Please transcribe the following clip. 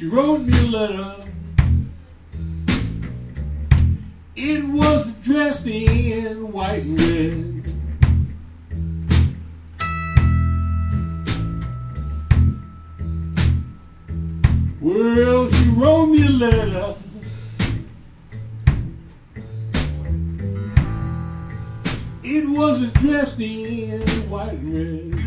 She wrote me a letter. It was dressed in white and red. Well, she wrote me a letter. It was dressed in white and red.